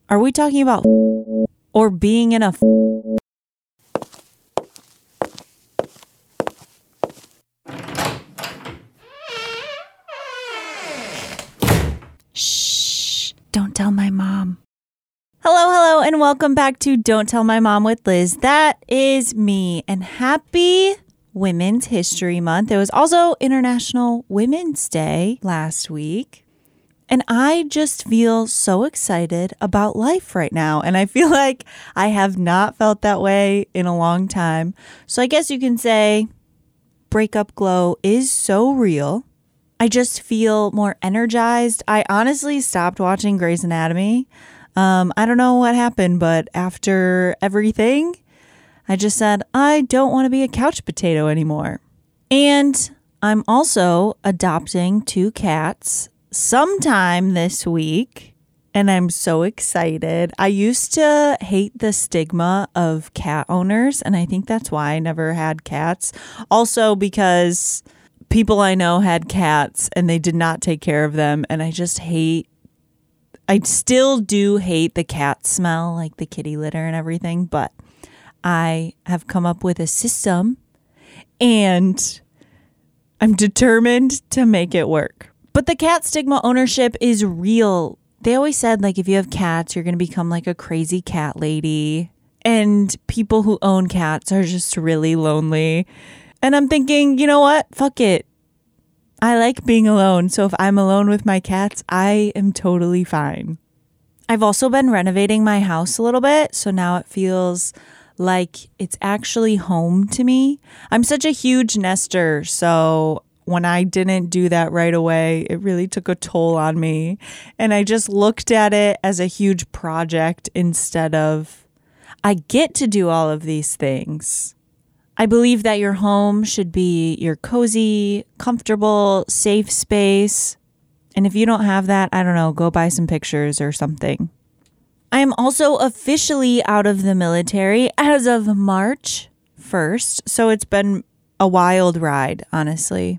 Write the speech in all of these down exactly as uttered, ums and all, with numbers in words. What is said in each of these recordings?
Are we talking about or being in a Shh, don't tell my mom. Hello, hello, and welcome back to Don't Tell My Mom with Liz. That is me, and happy Women's History Month. It was also International Women's Day last week. And I just feel so excited about life right now. And I feel like I have not felt that way in a long time. So I guess you can say breakup glow is so real. I just feel more energized. I honestly stopped watching Grey's Anatomy. Um, I don't know what happened, but after everything, I just said, I don't want to be a couch potato anymore. And I'm also adopting two cats sometime this week, and I'm so excited. I used to hate the stigma of cat owners, and I think that's why I never had cats. Also because people I know had cats and they did not take care of them, and I just hate, I still do hate the cat smell, like the kitty litter and everything, but I have come up with a system and I'm determined to make it work. But the cat stigma ownership is real. They always said, like, if you have cats, you're going to become like a crazy cat lady. And people who own cats are just really lonely. And I'm thinking, you know what? Fuck it. I like being alone. So if I'm alone with my cats, I am totally fine. I've also been renovating my house a little bit. So now it feels like it's actually home to me. I'm such a huge nester. So when I didn't do that right away, it really took a toll on me. And I just looked at it as a huge project instead of, I get to do all of these things. I believe that your home should be your cozy, comfortable, safe space. And if you don't have that, I don't know, go buy some pictures or something. I am also officially out of the military as of March first. So it's been a wild ride, honestly.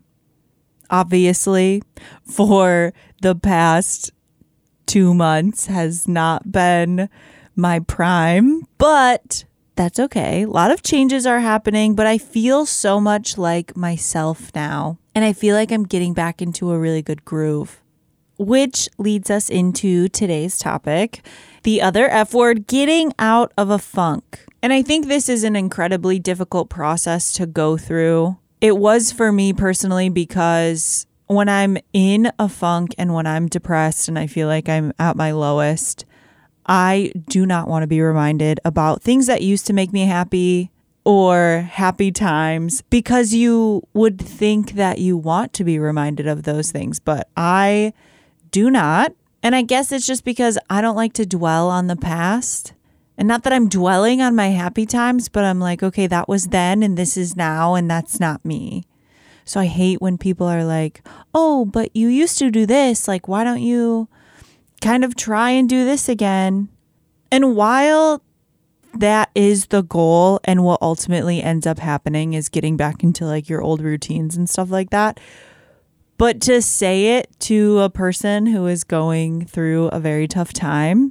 Obviously, for the past two months has not been my prime, but that's okay. A lot of changes are happening, but I feel so much like myself now. And I feel like I'm getting back into a really good groove, which leads us into today's topic, the other F word, getting out of a funk. And I think this is an incredibly difficult process to go through. It was for me personally because when I'm in a funk and when I'm depressed and I feel like I'm at my lowest, I do not want to be reminded about things that used to make me happy or happy times, because you would think that you want to be reminded of those things, but I do not. And I guess it's just because I don't like to dwell on the past. And not that I'm dwelling on my happy times, but I'm like, okay, that was then and this is now and that's not me. So I hate when people are like, oh, but you used to do this. Like, why don't you kind of try and do this again? And while that is the goal and what ultimately ends up happening is getting back into like your old routines and stuff like that. But to say it to a person who is going through a very tough time,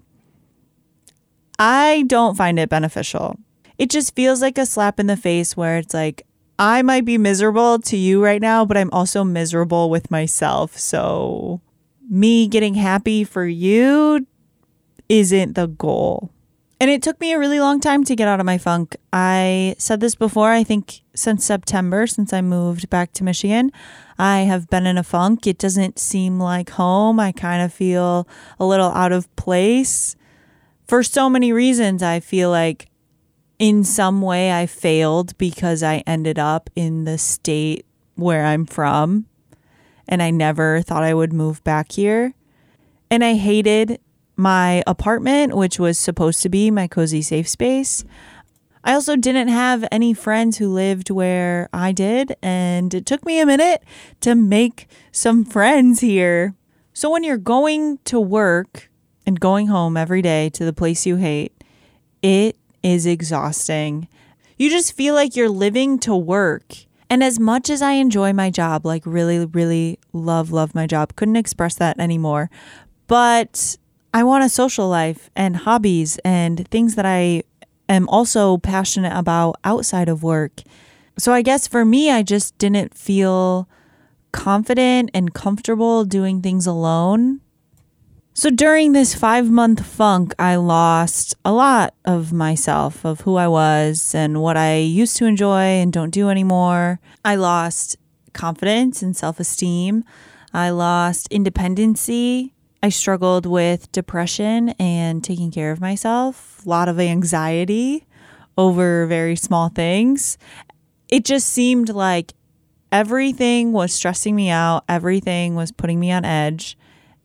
I don't find it beneficial. It just feels like a slap in the face where it's like, I might be miserable to you right now, but I'm also miserable with myself. So me getting happy for you isn't the goal. And it took me a really long time to get out of my funk. I said this before, I think since September, since I moved back to Michigan, I have been in a funk. It doesn't seem like home. I kind of feel a little out of place. For so many reasons, I feel like in some way I failed because I ended up in the state where I'm from and I never thought I would move back here. And I hated my apartment, which was supposed to be my cozy safe space. I also didn't have any friends who lived where I did, and it took me a minute to make some friends here. So when you're going to work and going home every day to the place you hate, it is exhausting. You just feel like you're living to work. And as much as I enjoy my job, like really, really love, love my job, couldn't express that anymore. But I want a social life and hobbies and things that I am also passionate about outside of work. So I guess for me, I just didn't feel confident and comfortable doing things alone. So during this five month funk, I lost a lot of myself, of who I was and what I used to enjoy and don't do anymore. I lost confidence and self-esteem. I lost independency. I struggled with depression and taking care of myself, a lot of anxiety over very small things. It just seemed like everything was stressing me out. Everything was putting me on edge.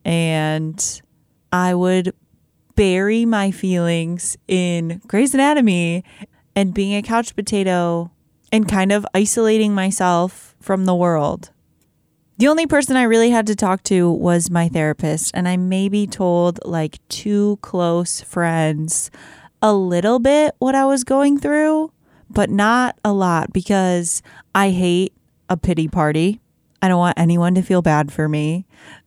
And I would bury my feelings in Grey's Anatomy and being a couch potato and kind of isolating myself from the world. The only person I really had to talk to was my therapist, and I maybe told like two close friends a little bit what I was going through, but not a lot because I hate a pity party. I don't want anyone to feel bad for me.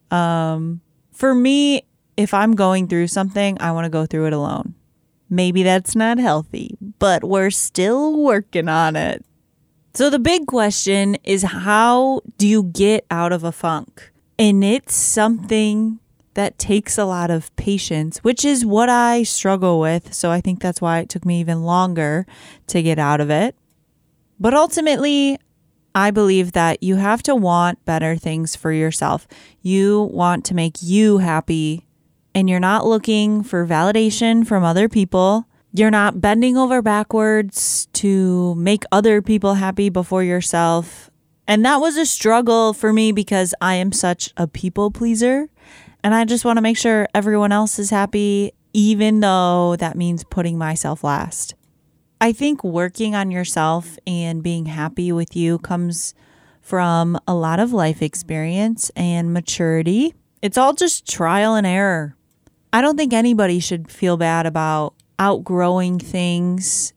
Um, For me, if I'm going through something, I want to go through it alone. Maybe that's not healthy, but we're still working on it. So the big question is, how do you get out of a funk? And it's something that takes a lot of patience, which is what I struggle with. So I think that's why it took me even longer to get out of it. But ultimately, I believe that you have to want better things for yourself. You want to make you happy, and you're not looking for validation from other people. You're not bending over backwards to make other people happy before yourself. And that was a struggle for me because I am such a people pleaser, and I just want to make sure everyone else is happy, even though that means putting myself last. I think working on yourself and being happy with you comes from a lot of life experience and maturity. It's all just trial and error. I don't think anybody should feel bad about outgrowing things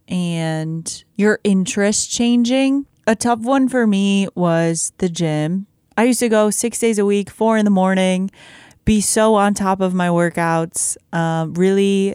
and your interests changing. A tough one for me was the gym. I used to go six days a week, four in the morning, be so on top of my workouts, uh, really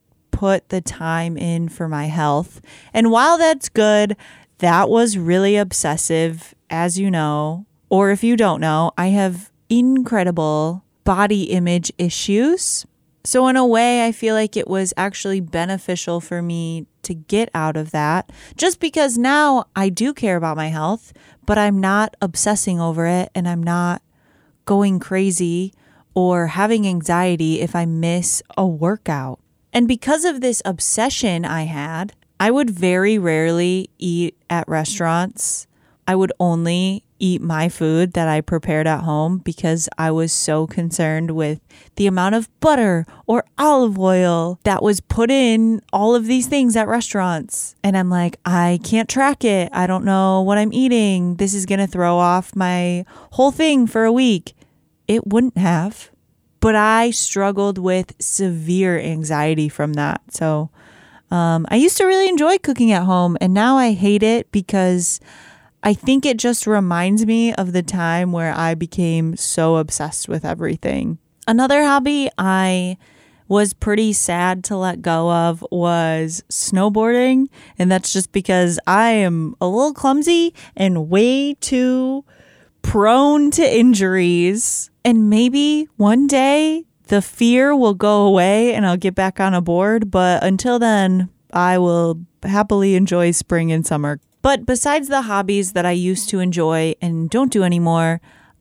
put the time in for my health. And while that's good, that was really obsessive, as you know, or if you don't know, I have incredible body image issues. So in a way, I feel like it was actually beneficial for me to get out of that, just because now I do care about my health, but I'm not obsessing over it and I'm not going crazy or having anxiety if I miss a workout. And because of this obsession I had, I would very rarely eat at restaurants. I would only eat my food that I prepared at home because I was so concerned with the amount of butter or olive oil that was put in all of these things at restaurants. And I'm like, I can't track it. I don't know what I'm eating. This is going to throw off my whole thing for a week. It wouldn't have. But I struggled with severe anxiety from that. So um, I used to really enjoy cooking at home, and now I hate it because I think it just reminds me of the time where I became so obsessed with everything. Another hobby I was pretty sad to let go of was snowboarding, and that's just because I am a little clumsy and way too prone to injuries. And maybe one day the fear will go away and I'll get back on a board. But until then, I will happily enjoy spring and summer. But besides the hobbies that I used to enjoy and don't do anymore,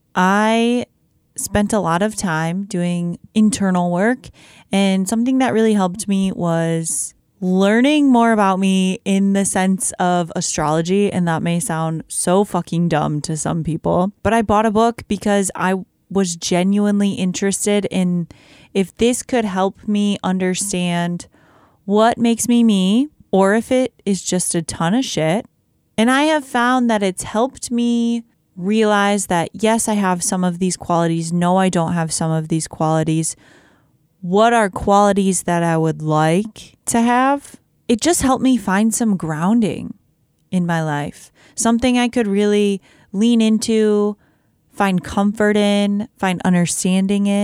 I spent a lot of time doing internal work. And something that really helped me was learning more about me in the sense of astrology. And that may sound so fucking dumb to some people. But I bought a book because I was genuinely interested in if this could help me understand what makes me me, or if it is just a ton of shit. And I have found that it's helped me realize that, yes, I have some of these qualities. No, I don't have some of these qualities. What are qualities that I would like to have? It just helped me find some grounding in my life, something I could really lean into, find comfort in, find understanding in.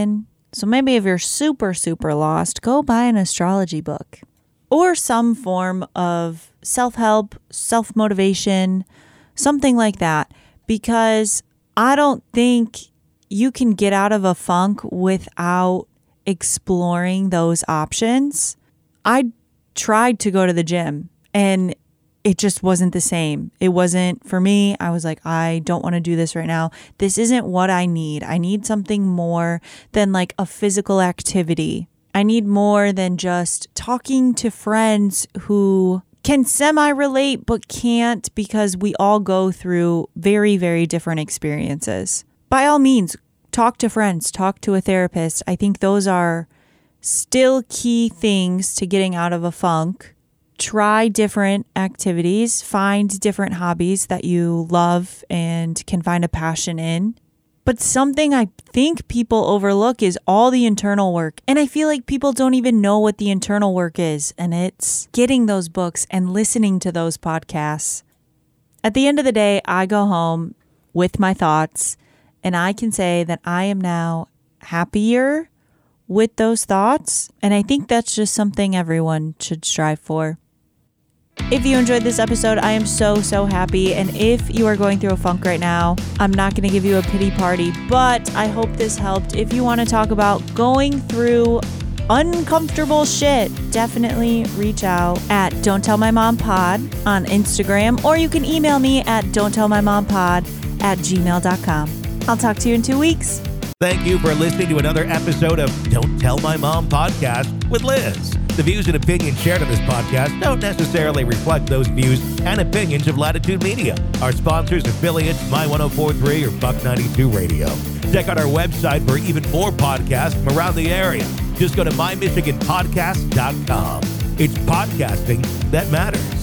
So maybe if you're super, super lost, go buy an astrology book or some form of self-help, self-motivation, something like that, because I don't think you can get out of a funk without exploring those options. I tried to go to the gym and it just wasn't the same. It wasn't for me. I was like, I don't want to do this right now. This isn't what I need. I need something more than like a physical activity. I need more than just talking to friends who can semi-relate but can't, because we all go through very, very different experiences. By all means, talk to friends, talk to a therapist. I think those are still key things to getting out of a funk. Try different activities, find different hobbies that you love and can find a passion in. But something I think people overlook is all the internal work. And I feel like people don't even know what the internal work is. And it's getting those books and listening to those podcasts. At the end of the day, I go home with my thoughts and I can say that I am now happier with those thoughts. And I think that's just something everyone should strive for. If you enjoyed this episode, I am so, so happy. And if you are going through a funk right now, I'm not going to give you a pity party, but I hope this helped. If you want to talk about going through uncomfortable shit, definitely reach out at Don't Tell My Mom Pod on Instagram, or you can email me at Don't Tell My Mom Pod at gmail dot com. I'll talk to you in two weeks. Thank you for listening to another episode of Don't Tell My Mom podcast with Liz. The views and opinions shared on this podcast don't necessarily reflect those views and opinions of Latitude Media, our sponsors, affiliates, My one oh four point three or Buck ninety-two Radio. Check out our website for even more podcasts from around the area. Just go to my michigan podcast dot com. It's podcasting that matters.